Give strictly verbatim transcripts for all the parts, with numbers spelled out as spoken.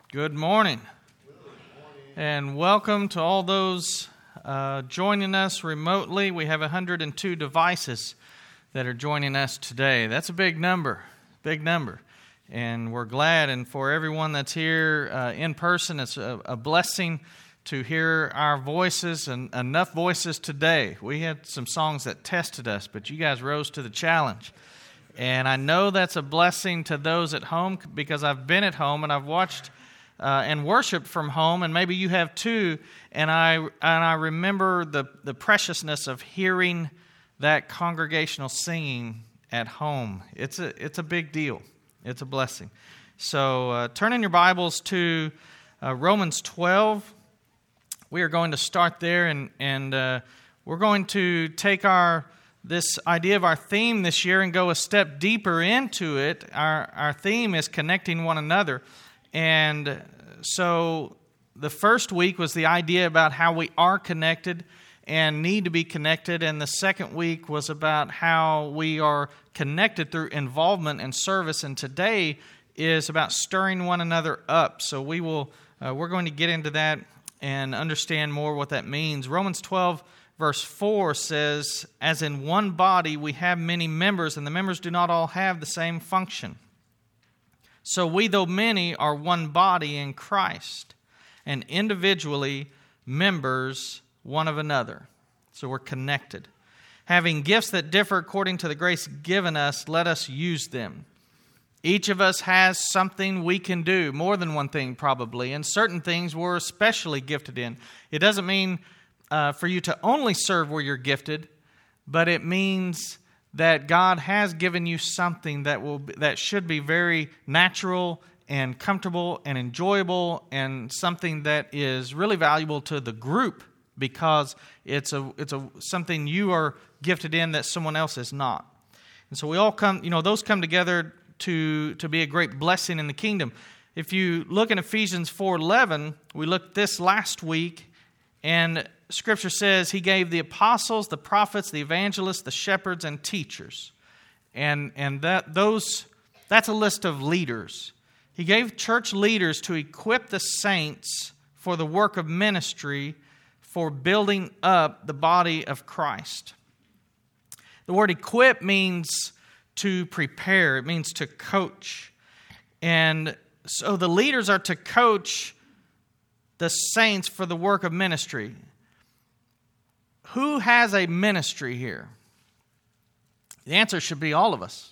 Good morning. Good morning. And welcome to all those uh, joining us remotely. We have one hundred two devices that are joining us today. That's a big number, big number. And we're glad, and for everyone that's here uh, in person, it's a, a blessing to hear our voices, and enough voices today. We had some songs that tested us, but you guys rose to the challenge. And I know that's a blessing to those at home, because I've been at home and I've watched uh, and worshiped from home, and maybe you have too. And I and I remember the, the preciousness of hearing that congregational singing at home. It's a it's a big deal. It's a blessing. So uh, turn in your Bibles to uh, Romans twelve. We are going to start there, and and uh, we're going to take our this idea of our theme this year and go a step deeper into it. Our our theme is connecting one another, and so the first week was the idea about how we are connected and need to be connected, and the second week was about how we are connected through involvement and service, and today is about stirring one another up. So we will uh, we're going to get into that and understand more what that means. Romans twelve verse four says, "As in one body we have many members, and the members do not all have the same function. So we, though many, are one body in Christ, and individually members one of another." So we're connected. "Having gifts that differ according to the grace given us, let us use them." Each of us has something we can do, more than one thing probably, and certain things we're especially gifted in. It doesn't mean uh, for you to only serve where you're gifted, but it means that God has given you something that will that should be very natural and comfortable and enjoyable, and something that is really valuable to the group, because it's a it's a something you are gifted in that someone else is not. And so we all come, you know, those come together to to be a great blessing in the kingdom. If you look in Ephesians four eleven, we looked this last week, and Scripture says He gave the apostles, the prophets, the evangelists, the shepherds, and teachers. And and that those that's a list of leaders. He gave church leaders to equip the saints for the work of ministry, for building up the body of Christ. The word equip means to prepare. It means to coach. And so the leaders are to coach the saints for the work of ministry. Who has a ministry here? The answer should be all of us.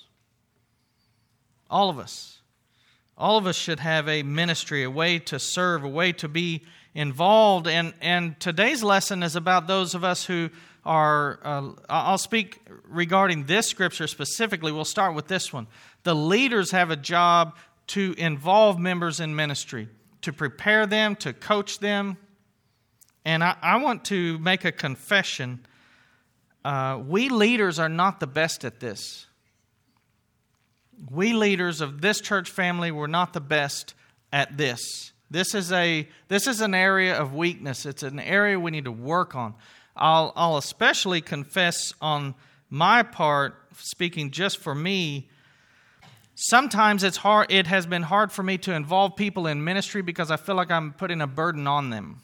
All of us. All of us should have a ministry, a way to serve, a way to be involved. And, and today's lesson is about those of us who are, uh, I'll speak regarding this scripture specifically. We'll start with this one. The leaders have a job to involve members in ministry, to prepare them, to coach them. And I, I want to make a confession. Uh, we leaders are not the best at this. We leaders of this church family, we're not the best at this. This is a this is an area of weakness. It's an area we need to work on. I'll I'll especially confess on my part, speaking just for me. Sometimes it's hard. It has been hard for me to involve people in ministry because I feel like I'm putting a burden on them.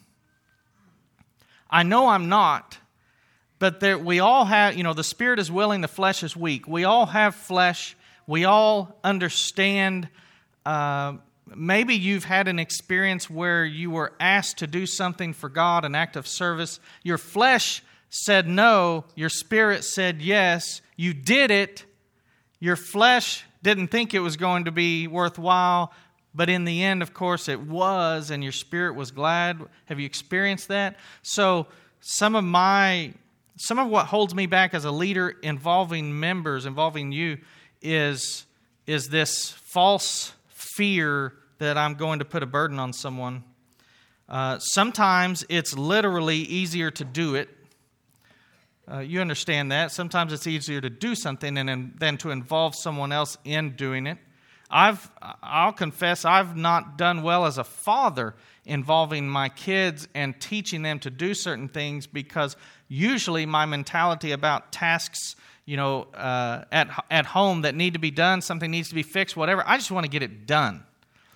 I know I'm not, but there, we all have, you know, the spirit is willing, the flesh is weak. We all have flesh. We all understand. Uh, maybe you've had an experience where you were asked to do something for God, an act of service. Your flesh said no. Your spirit said yes. You did it. Your flesh didn't think it was going to be worthwhile, but in the end, of course, it was, and your spirit was glad. Have you experienced that? So some of my, some of what holds me back as a leader involving members, involving you, is, is this false fear that I'm going to put a burden on someone. Uh, sometimes it's literally easier to do it. Uh, you understand that. Sometimes it's easier to do something than, than to involve someone else in doing it. I've, I'll confess, I've not done well as a father involving my kids and teaching them to do certain things, because usually my mentality about tasks, you know, uh, at at home that need to be done, something needs to be fixed, whatever, I just want to get it done.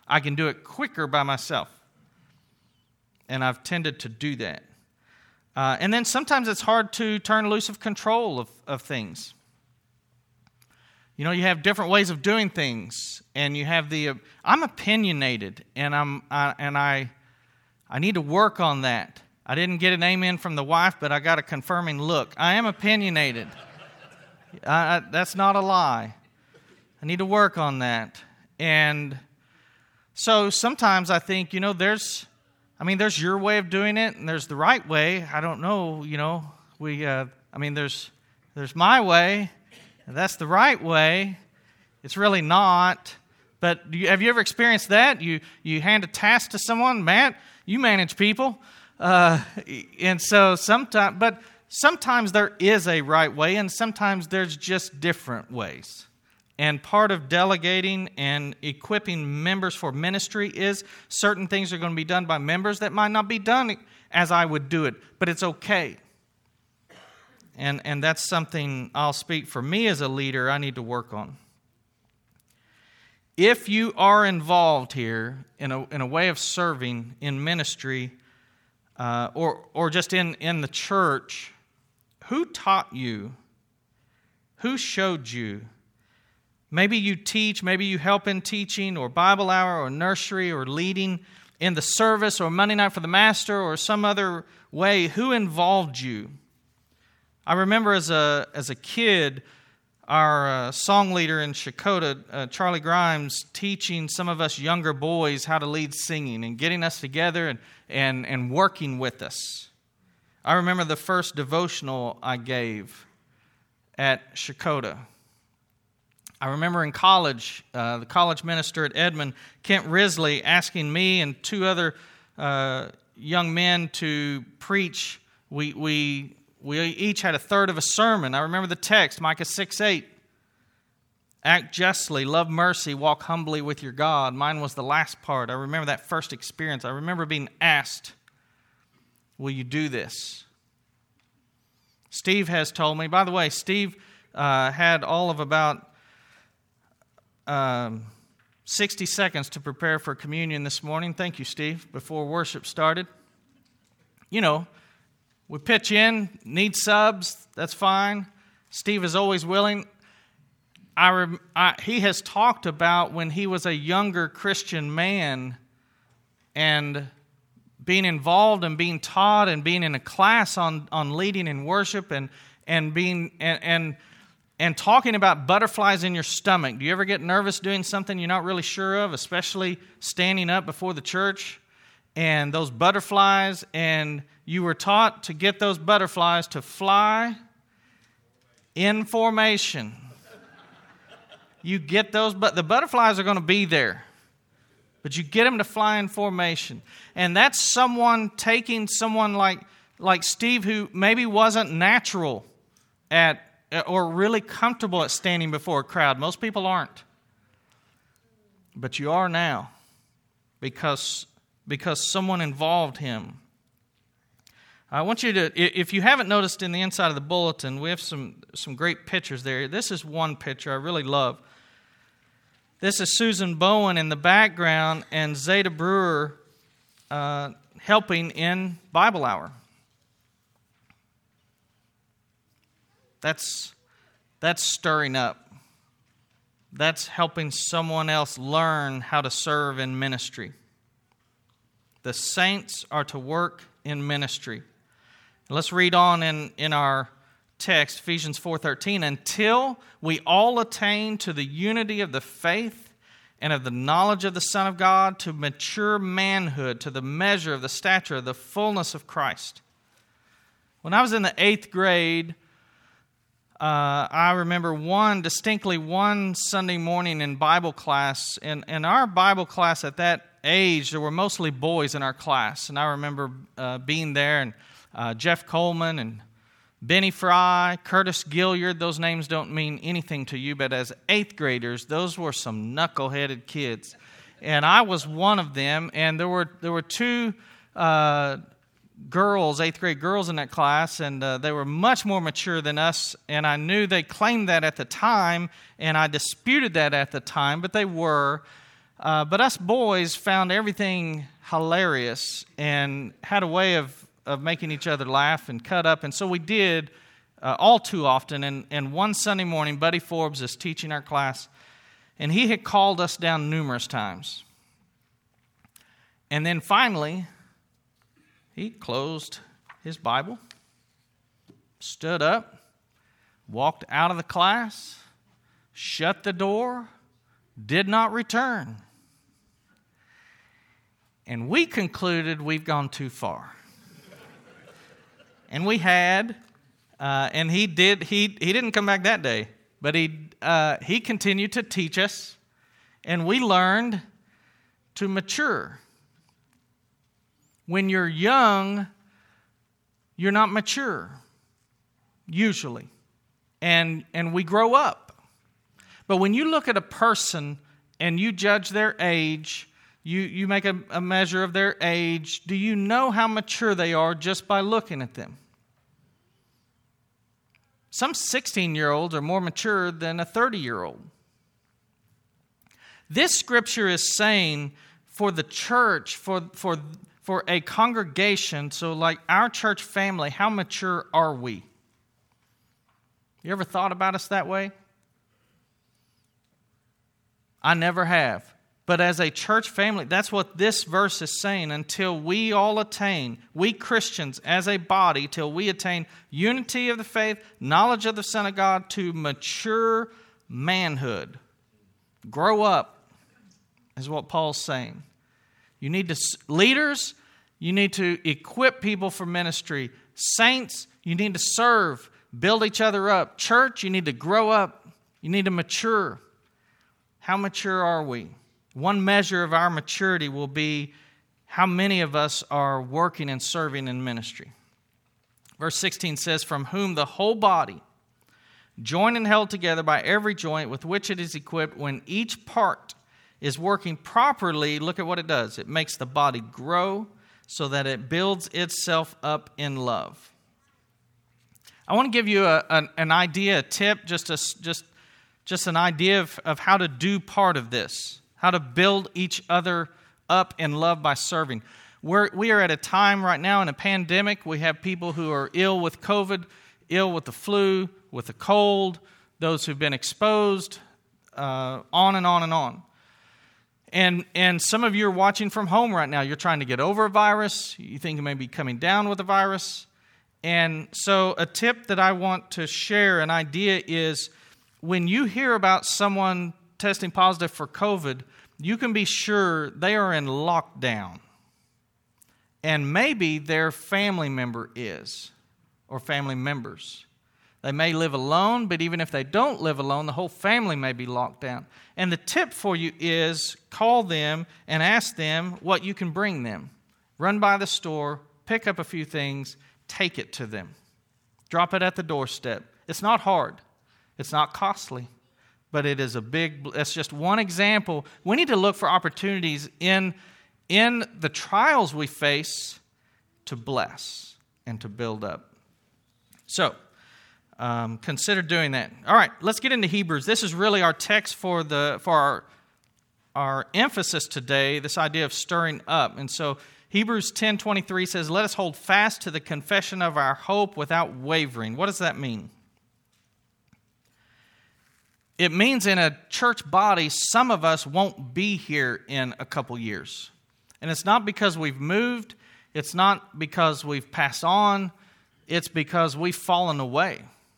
I can do it quicker by myself. And I've tended to do that. Uh, and then sometimes it's hard to turn loose of control of, of things. You know, you have different ways of doing things, and you have the. Uh, I'm opinionated, and I'm I, and I, I need to work on that. I didn't get an amen from the wife, but I got a confirming look. I am opinionated. I, I, that's not a lie. I need to work on that, and so sometimes I think, you know, there's. I mean, there's your way of doing it, and there's the right way. I don't know, you know. We, uh, I mean, there's, there's my way, and that's the right way. It's really not. But do you, have you ever experienced that? You, you hand a task to someone, Matt. You manage people, uh, and so sometimes, but sometimes there is a right way, and sometimes there's just different ways. And part of delegating and equipping members for ministry is certain things are going to be done by members that might not be done as I would do it, but it's okay. And and that's something I'll speak for me as a leader I need to work on. If you are involved here in a in a way of serving in ministry uh, or or just in, in the church, who taught you? Who showed you? Maybe you teach, maybe you help in teaching or Bible hour or nursery or leading in the service or Monday night for the master or some other way. Who involved you? I remember as a as a kid, our uh, song leader in Shakota, uh, Charlie Grimes, teaching some of us younger boys how to lead singing and getting us together and, and, and working with us. I remember the first devotional I gave at Shakota. I remember in college, uh, the college minister at Edmond, Kent Risley, asking me and two other uh, young men to preach. We we we each had a third of a sermon. I remember the text, Micah six eight. Act justly, love mercy, walk humbly with your God. Mine was the last part. I remember that first experience. I remember being asked, will you do this? Steve has told me, by the way, Steve uh, had all of about Um, sixty seconds to prepare for communion this morning. Thank you, Steve, before worship started. You know, we pitch in, need subs, that's fine. Steve is always willing. I, rem- I He has talked about when he was a younger Christian man and being involved and being taught and being in a class on, on leading in worship and, and being and, and And talking about butterflies in your stomach. Do you ever get nervous doing something you're not really sure of, especially standing up before the church? And those butterflies, and you were taught to get those butterflies to fly in formation. You get those, but the butterflies are going to be there. But you get them to fly in formation. And that's someone taking someone like, like Steve, who maybe wasn't natural at or really comfortable at standing before a crowd. Most people aren't. But you are now because, because someone involved him. I want you to, if you haven't noticed in the inside of the bulletin, we have some, some great pictures there. This is one picture I really love. This is Susan Bowen in the background and Zeta Brewer uh, helping in Bible Hour. That's that's stirring up. That's helping someone else learn how to serve in ministry. The saints are to work in ministry. Let's read on in, in our text, Ephesians four thirteen. Until we all attain to the unity of the faith and of the knowledge of the Son of God, to mature manhood, to the measure of the stature of the fullness of Christ. When I was in the eighth grade, Uh, I remember one, distinctly one Sunday morning in Bible class. In, in our Bible class at that age, there were mostly boys in our class. And I remember uh, being there, and uh, Jeff Coleman and Benny Fry, Curtis Gilliard. Those names don't mean anything to you, but as eighth graders, those were some knuckleheaded kids. And I was one of them, and there were, there were two Uh, girls, eighth grade girls in that class, and uh, they were much more mature than us, and I knew they claimed that at the time, and I disputed that at the time, but they were. Uh, but us boys found everything hilarious and had a way of, of making each other laugh and cut up. And so we did uh, all too often. And, and one Sunday morning, Buddy Forbes is teaching our class, and he had called us down numerous times. And then finally, he closed his Bible, stood up, walked out of the class, shut the door, did not return. And we concluded we've gone too far. And we had, uh, and he did. He he didn't come back that day, but he uh, he continued to teach us, and we learned to mature. When you're young, you're not mature, usually, and and we grow up. But when you look at a person and you judge their age, you, you make a, a measure of their age, do you know how mature they are just by looking at them? Some sixteen-year-olds are more mature than a thirty-year-old. This scripture is saying for the church, for, for, for a congregation, so like our church family, how mature are we? You ever thought about us that way? I never have. But as a church family, that's what this verse is saying. Until we all attain, we Christians as a body, till we attain unity of the faith, knowledge of the Son of God, to mature manhood. Grow up, is what Paul's saying. You need to, leaders, you need to equip people for ministry. Saints, you need to serve, build each other up. Church, you need to grow up. You need to mature. How mature are we? One measure of our maturity will be how many of us are working and serving in ministry. Verse sixteen says, "From whom the whole body, joined and held together by every joint with which it is equipped, when each part is working properly," look at what it does. It makes the body grow so that it builds itself up in love. I want to give you a, an, an idea, a tip, just a, just, just an idea of, of how to do part of this. How to build each other up in love by serving. We're, we are at a time right now in a pandemic. We have people who are ill with COVID, ill with the flu, with the cold, those who've been exposed, uh, on and on and on. And, and some of you are watching from home right now. You're trying to get over a virus. You think you may be coming down with a virus. And so a tip that I want to share, an idea is, when you hear about someone testing positive for COVID, you can be sure they are in lockdown. And maybe their family member is, or family members. They may live alone, but even if they don't live alone, the whole family may be locked down. And the tip for you is call them and ask them what you can bring them. Run by the store, pick up a few things, take it to them. Drop it at the doorstep. It's not hard. It's not costly. But it is a big, that's just one example. We need to look for opportunities in, in the trials we face to bless and to build up. So, um, consider doing that. All right, let's get into Hebrews. This is really our text for the for our, our emphasis today, this idea of stirring up. And so Hebrews ten twenty-three says, "Let us hold fast to the confession of our hope without wavering." What does that mean? It means in a church body, some of us won't be here in a couple years. And it's not because we've moved. It's not because we've passed on. It's because we've fallen away.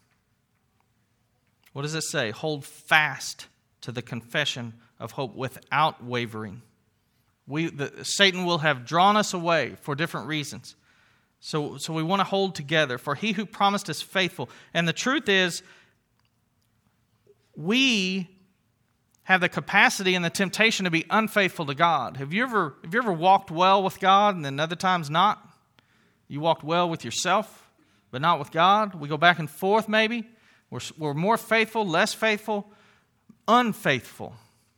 What does it say? Hold fast to the confession of hope without wavering. We, the, Satan will have drawn us away for different reasons. So, so we want to hold together. For he who promised is faithful. And the truth is, we have the capacity and the temptation to be unfaithful to God. Have you ever have you ever walked well with God and then other times not? You walked well with yourself, but not with God. We go back and forth maybe. We're, we're more faithful, less faithful, unfaithful.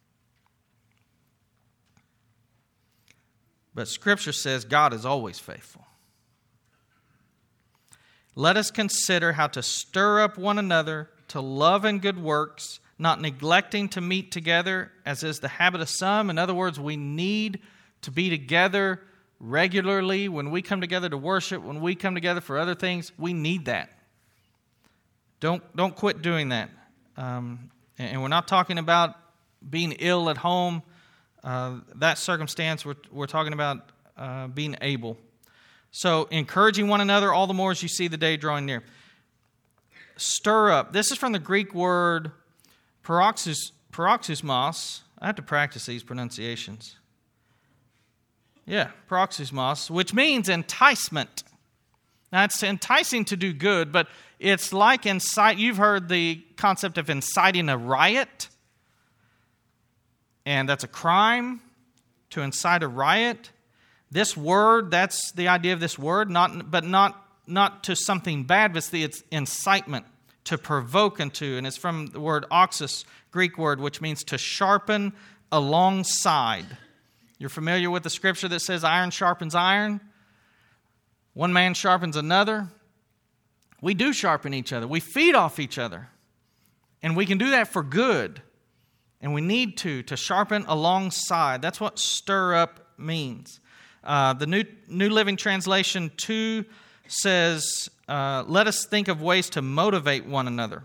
But Scripture says God is always faithful. Let us consider how to stir up one another to love and good works, not neglecting to meet together, as is the habit of some. In other words, we need to be together regularly. When we come together to worship, when we come together for other things, we need that. Don't, don't quit doing that. Um, and we're not talking about being ill at home. Uh, that circumstance, we're, we're talking about uh, being able. So encouraging one another all the more as you see the day drawing near. Stir up. This is from the Greek word paroxys, paroxysmos. I have to practice these pronunciations. Yeah, paroxysmos, which means enticement. Now, it's enticing to do good, but it's like incite. You've heard the concept of inciting a riot, and that's a crime, to incite a riot. This word, that's the idea of this word, not but not not to something bad, but it's the it's incitement, to provoke unto, and it's from the word oxys, Greek word, which means to sharpen alongside. You're familiar with the scripture that says iron sharpens iron? One man sharpens another. We do sharpen each other. We feed off each other. And we can do that for good. And we need to, to sharpen alongside. That's what stir up means. Uh, the New, New Living Translation two says, uh, let us think of ways to motivate one another.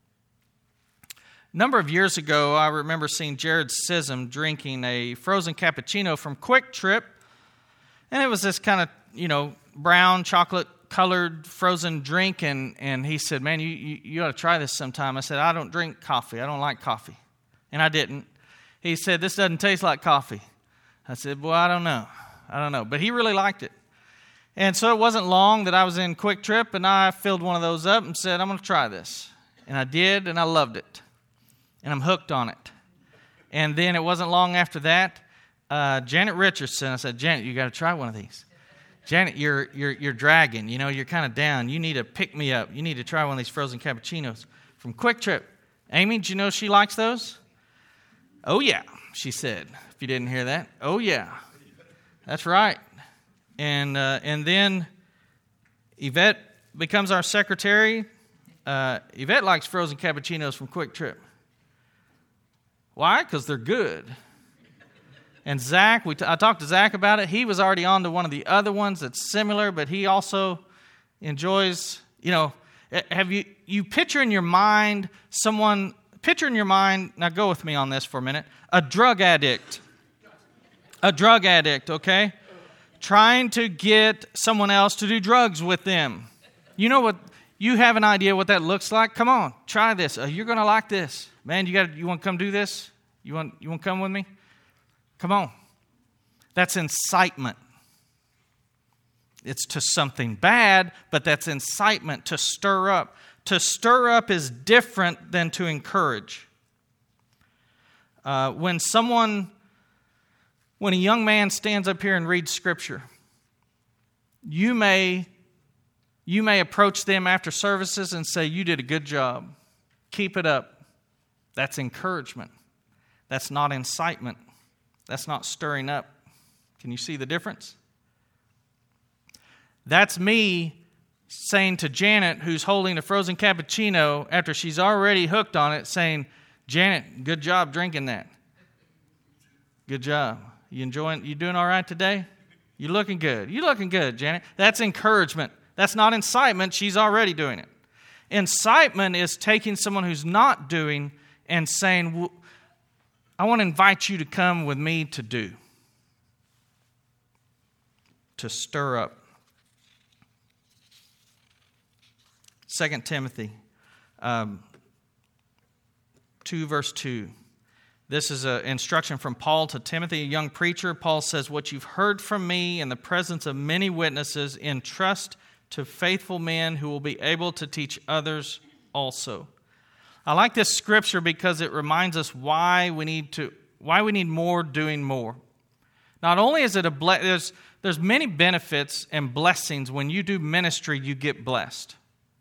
A number of years ago, I remember seeing Jared Sissom drinking a frozen cappuccino from Quick Trip. And it was this kind of, you know, brown chocolate-colored frozen drink. And, and he said, man, you, you, you ought to try this sometime. I said, I don't drink coffee. I don't like coffee. And I didn't. He said, this doesn't taste like coffee. I said, well, I don't know. I don't know. But he really liked it. And so it wasn't long that I was in Quick Trip, and I filled one of those up and said, I'm going to try this. And I did, and I loved it. And I'm hooked on it. And then it wasn't long after that, uh, Janet Richardson, I said, Janet, you got to try one of these. Janet, you're you're you're dragging. You know, you're kind of down. You need to pick me up. You need to try one of these frozen cappuccinos from Quick Trip. Amy, did you know she likes those? Oh, yeah, she said, if you didn't hear that. Oh, yeah. That's right. And uh, and then Yvette becomes our secretary. Uh, Yvette likes frozen cappuccinos from Quick Trip. Why? Because they're good. And Zach, we t- I talked to Zach about it. He was already on to one of the other ones that's similar, but he also enjoys, you know, have you, you picture in your mind someone, picture in your mind, now go with me on this for a minute, a drug addict. A drug addict, okay? Trying to get someone else to do drugs with them. You know what, you have an idea what that looks like? Come on, try this. Uh, you're going to like this. Man, you got you want to come do this? You want you want to come with me? Come on. That's incitement. It's to something bad, but that's incitement, to stir up. To stir up is different than to encourage. Uh, when someone, when a young man stands up here and reads Scripture, you may, you may approach them after services and say, you did a good job. Keep it up. That's encouragement. That's not incitement. That's not stirring up. Can you see the difference? That's me saying to Janet, who's holding a frozen cappuccino after she's already hooked on it, saying, Janet, good job drinking that. Good job. You enjoying, you doing all right today? You looking good. You looking good, Janet. That's encouragement. That's not incitement. She's already doing it. Incitement is taking someone who's not doing and saying, well, I want to invite you to come with me to do. To stir up. Second Timothy um, two, verse two. This is an instruction from Paul to Timothy, a young preacher. Paul says, what you've heard from me in the presence of many witnesses, entrust to faithful men who will be able to teach others also. I like this scripture because it reminds us why we need to, why we need more doing more. Not only is it a ble- there's there's many benefits and blessings when you do ministry, you get blessed.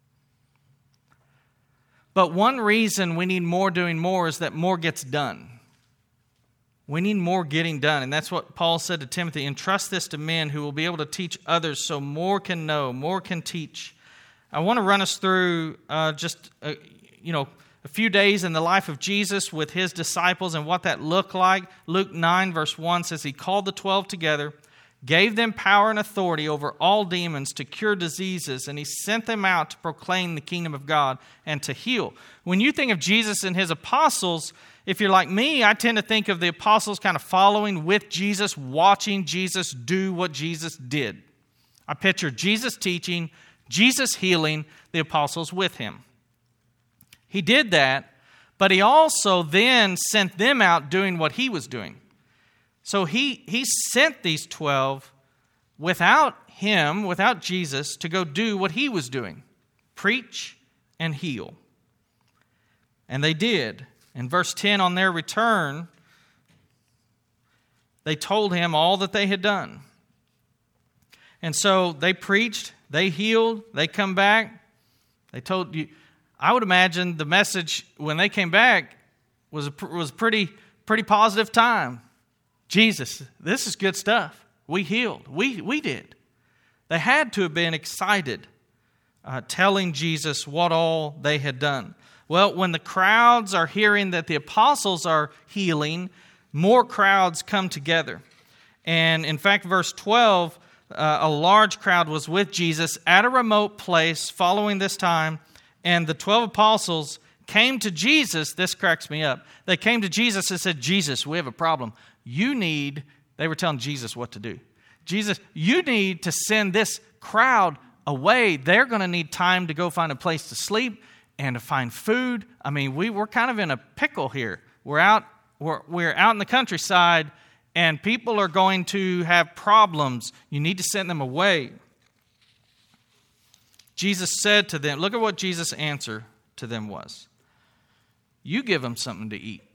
But one reason we need more doing more is that more gets done. We need more getting done, and that's what Paul said to Timothy. Entrust this to men who will be able to teach others, so more can know, more can teach. I want to run us through uh, just uh, you know. a few days in the life of Jesus with his disciples and what that looked like. Luke nine verse one says, he called the twelve together, gave them power and authority over all demons to cure diseases, and he sent them out to proclaim the kingdom of God and to heal. When you think of Jesus and his apostles, if you're like me, I tend to think of the apostles kind of following with Jesus, watching Jesus do what Jesus did. I picture Jesus teaching, Jesus healing, the apostles with him. He did that, but he also then sent them out doing what he was doing. So he, he sent these twelve without him, without Jesus, to go do what he was doing, preach and heal. And they did. In verse ten, on their return, they told him all that they had done. And so they preached, they healed, they come back. They told you, I would imagine the message when they came back was a, was a pretty, pretty positive time. Jesus, this is good stuff. We healed. We, we did. They had to have been excited, uh, telling Jesus what all they had done. Well, when the crowds are hearing that the apostles are healing, more crowds come together. And in fact, verse twelve, uh, a large crowd was with Jesus at a remote place following this time, and the twelve apostles came to Jesus. This cracks me up. They came to Jesus and said, Jesus, we have a problem. You need, they were telling Jesus what to do. Jesus, you need to send this crowd away. They're going to need time to go find a place to sleep and to find food. I mean, we, we're kind of in a pickle here. We're out, we're, we're out in the countryside, and people are going to have problems. You need to send them away. Jesus said to them, look at what Jesus' answer to them was. You give them something to eat.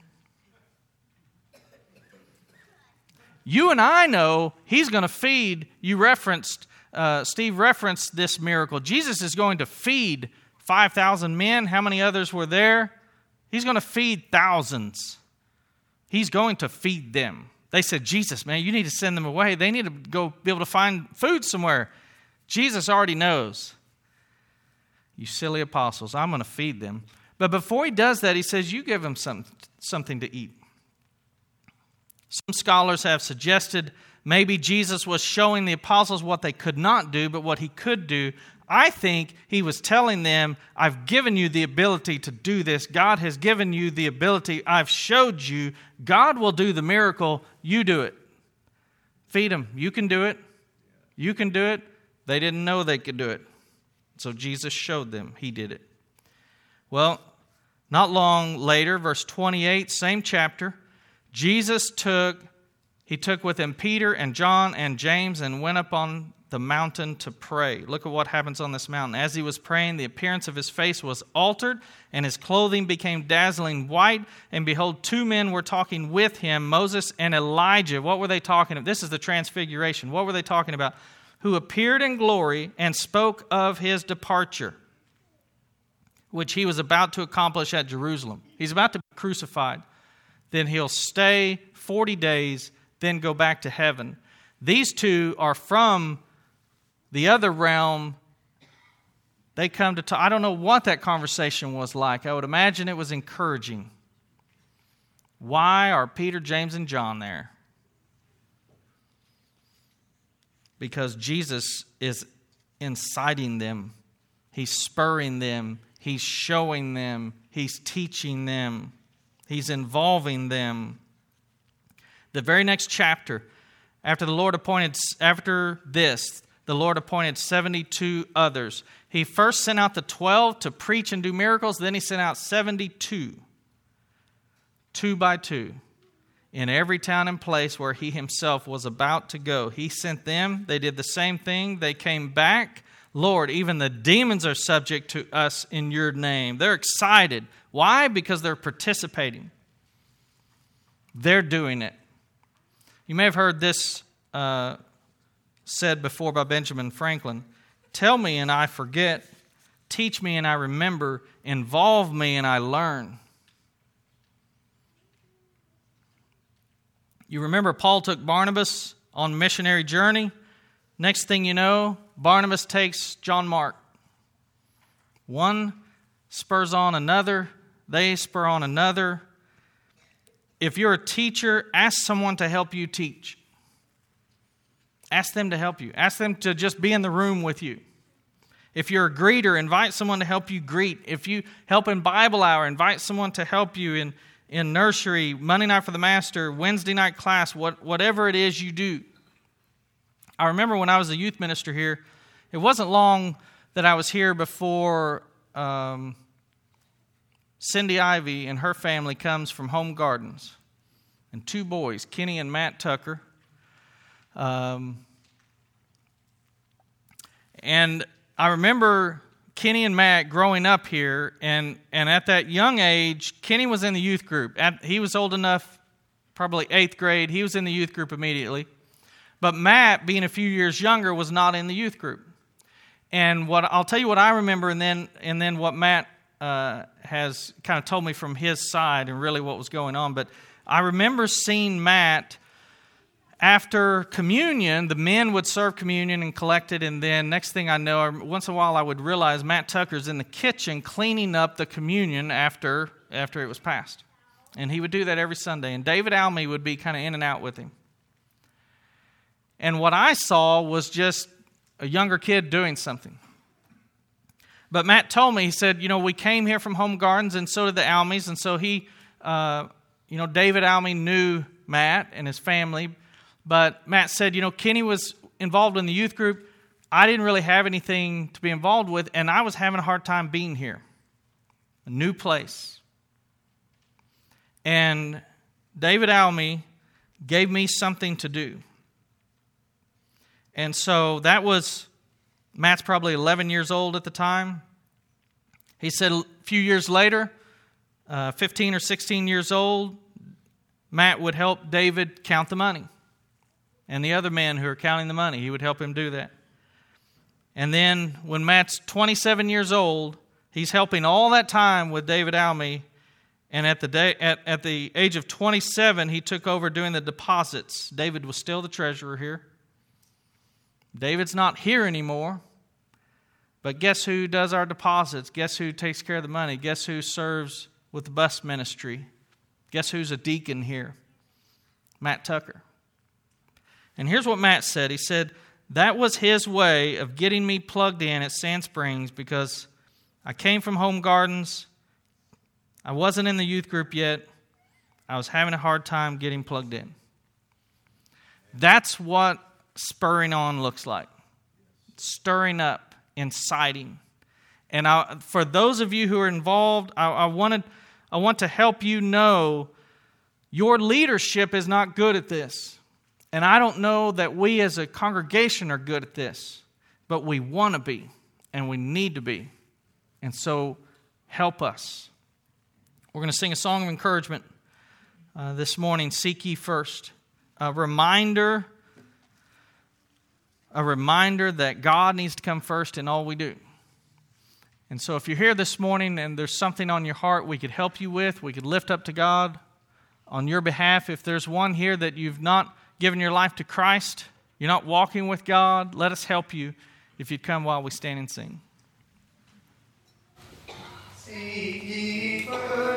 You and I know he's going to feed. You referenced, uh, Steve referenced this miracle. Jesus is going to feed five thousand men. How many others were there? He's going to feed thousands. He's going to feed them. They said, Jesus, man, you need to send them away. They need to go be able to find food somewhere. Jesus already knows. You silly apostles, I'm going to feed them. But before he does that, he says, you give them some, something to eat. Some scholars have suggested maybe Jesus was showing the apostles what they could not do, but what he could do. I think he was telling them, I've given you the ability to do this. God has given you the ability. I've showed you. God will do the miracle. You do it. Feed them. You can do it. You can do it. They didn't know they could do it. So Jesus showed them. He did it. Well, not long later, verse twenty-eight, same chapter, Jesus took, he took with him Peter and John and James and went up on the mountain to pray. Look at what happens on this mountain. As he was praying, the appearance of his face was altered, and his clothing became dazzling white. And behold, two men were talking with him, Moses and Elijah. What were they talking about? This is the transfiguration. What were they talking about? Who appeared in glory and spoke of his departure, which he was about to accomplish at Jerusalem. He's about to be crucified. Then he'll stay forty days, then go back to heaven. These two are from the other realm. They come to talk. I don't know what that conversation was like. I would imagine it was encouraging. Why are Peter, James, and John there? Because Jesus is inciting them. He's spurring them. He's showing them. He's teaching them. He's involving them. The very next chapter, after the Lord appointed, after this, the Lord appointed seventy-two others. He first sent out the twelve to preach and do miracles. Then he sent out seventy-two, two by two, in every town and place where he himself was about to go. He sent them. They did the same thing. They came back. Lord, even the demons are subject to us in your name. They're excited. Why? Because they're participating. They're doing it. You may have heard this uh, said before by Benjamin Franklin. Tell me and I forget. Teach me and I remember. Involve me and I learn. You remember Paul took Barnabas on missionary journey. Next thing you know, Barnabas takes John Mark. One spurs on another. They spur on another. If you're a teacher, ask someone to help you teach. Ask them to help you. Ask them to just be in the room with you. If you're a greeter, invite someone to help you greet. If you help in Bible hour, invite someone to help you in, in nursery, Monday night for the master, Wednesday night class, what, whatever it is you do. I remember when I was a youth minister here, it wasn't long that I was here before um, Cindy Ivy and her family comes from Home Gardens. And two boys, Kenny and Matt Tucker. Um, and I remember Kenny and Matt growing up here, and, and at that young age, Kenny was in the youth group. At, he was old enough, probably eighth grade, he was in the youth group immediately. But Matt, being a few years younger, was not in the youth group. And what I'll tell you what I remember, and then and then what Matt uh, has kind of told me from his side, and really what was going on. But I remember seeing Matt. After communion, the men would serve communion and collect it, and then next thing I know, once in a while I would realize Matt Tucker's in the kitchen cleaning up the communion after after it was passed. And he would do that every Sunday. And David Almy would be kind of in and out with him. And what I saw was just a younger kid doing something. But Matt told me, he said, you know, we came here from Home Gardens, and so did the Almys, and so he, uh, you know, David Almy knew Matt and his family. But Matt said, you know, Kenny was involved in the youth group. I didn't really have anything to be involved with, and I was having a hard time being here. A new place. And David Almy gave me something to do. And so that was, Matt's probably eleven years old at the time. He said a few years later, uh, fifteen or sixteen years old, Matt would help David count the money. And the other men who are counting the money, he would help him do that. And then when Matt's twenty-seven years old, he's helping all that time with David Almy. And at the day, at, at the age of twenty-seven, he took over doing the deposits. David was still the treasurer here. David's not here anymore. But guess who does our deposits? Guess who takes care of the money? Guess who serves with the bus ministry? Guess who's a deacon here? Matt Tucker. And here's what Matt said. He said, that was his way of getting me plugged in at Sand Springs because I came from Home Gardens. I wasn't in the youth group yet. I was having a hard time getting plugged in. That's what spurring on looks like. Stirring up, inciting. And I, for those of you who are involved, I, I wanted, I want to help you know your leadership is not good at this. And I don't know that we as a congregation are good at this, but we want to be, and we need to be. And so, help us. We're going to sing a song of encouragement uh, this morning, Seek Ye First. A reminder, a reminder that God needs to come first in all we do. And so if you're here this morning and there's something on your heart we could help you with, we could lift up to God on your behalf. If there's one here that you've not given your life to Christ, you're not walking with God, let us help you if you'd come while we stand and sing. Seek ye first.